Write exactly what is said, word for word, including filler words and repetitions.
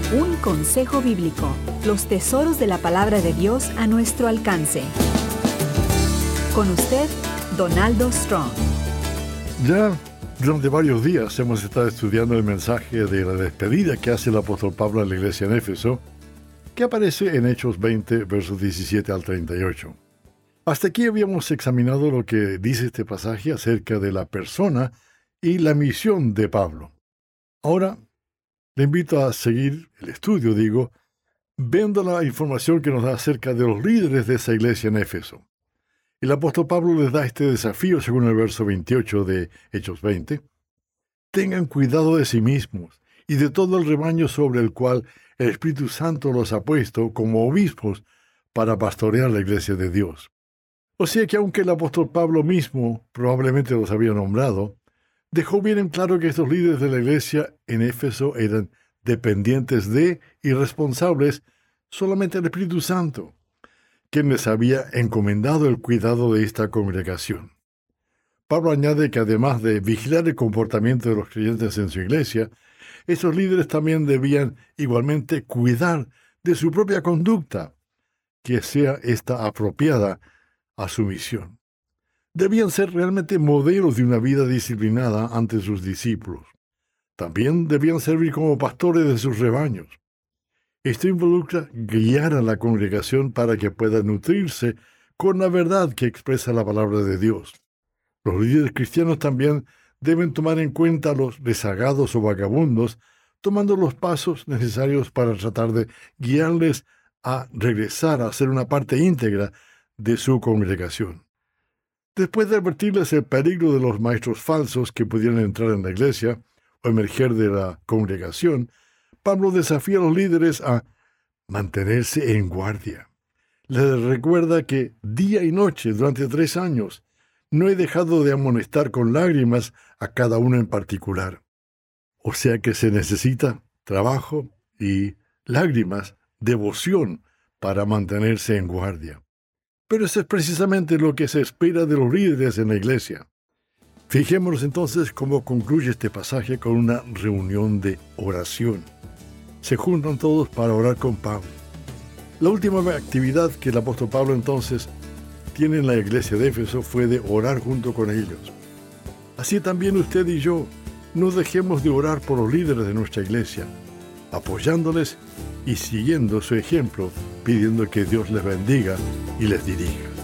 Un consejo bíblico, los tesoros de la palabra de Dios a nuestro alcance. Con usted, Donaldo Strong. Ya durante varios días hemos estado estudiando el mensaje de la despedida que hace el apóstol Pablo a la iglesia en Éfeso, que aparece en Hechos veinte, versos diecisiete al treinta y ocho. Hasta aquí habíamos examinado lo que dice este pasaje acerca de la persona y la misión de Pablo. Ahora le invito a seguir el estudio, digo, viendo la información que nos da acerca de los líderes de esa iglesia en Éfeso. El apóstol Pablo les da este desafío según el verso veintiocho de Hechos veinte. Tengan cuidado de sí mismos y de todo el rebaño sobre el cual el Espíritu Santo los ha puesto como obispos para pastorear la iglesia de Dios. O sea que aunque el apóstol Pablo mismo probablemente los había nombrado, dejó bien en claro que estos líderes de la iglesia en Éfeso eran dependientes de y responsables solamente del Espíritu Santo, quien les había encomendado el cuidado de esta congregación. Pablo añade que además de vigilar el comportamiento de los creyentes en su iglesia, estos líderes también debían igualmente cuidar de su propia conducta, que sea esta apropiada a su misión. Debían ser realmente modelos de una vida disciplinada ante sus discípulos. También debían servir como pastores de sus rebaños. Esto involucra guiar a la congregación para que pueda nutrirse con la verdad que expresa la palabra de Dios. Los líderes cristianos también deben tomar en cuenta a los rezagados o vagabundos, tomando los pasos necesarios para tratar de guiarles a regresar a ser una parte íntegra de su congregación. Después de advertirles el peligro de los maestros falsos que pudieran entrar en la iglesia o emerger de la congregación, Pablo desafía a los líderes a mantenerse en guardia. Les recuerda que día y noche durante tres años no he dejado de amonestar con lágrimas a cada uno en particular. O sea que se necesita trabajo y lágrimas, devoción para mantenerse en guardia. Pero eso es precisamente lo que se espera de los líderes en la iglesia. Fijémonos entonces cómo concluye este pasaje con una reunión de oración. Se juntan todos para orar con Pablo. La última actividad que el apóstol Pablo entonces tiene en la iglesia de Éfeso fue de orar junto con ellos. Así también usted y yo no dejemos de orar por los líderes de nuestra iglesia, apoyándoles y siguiendo su ejemplo, pidiendo que Dios les bendiga y les dirija.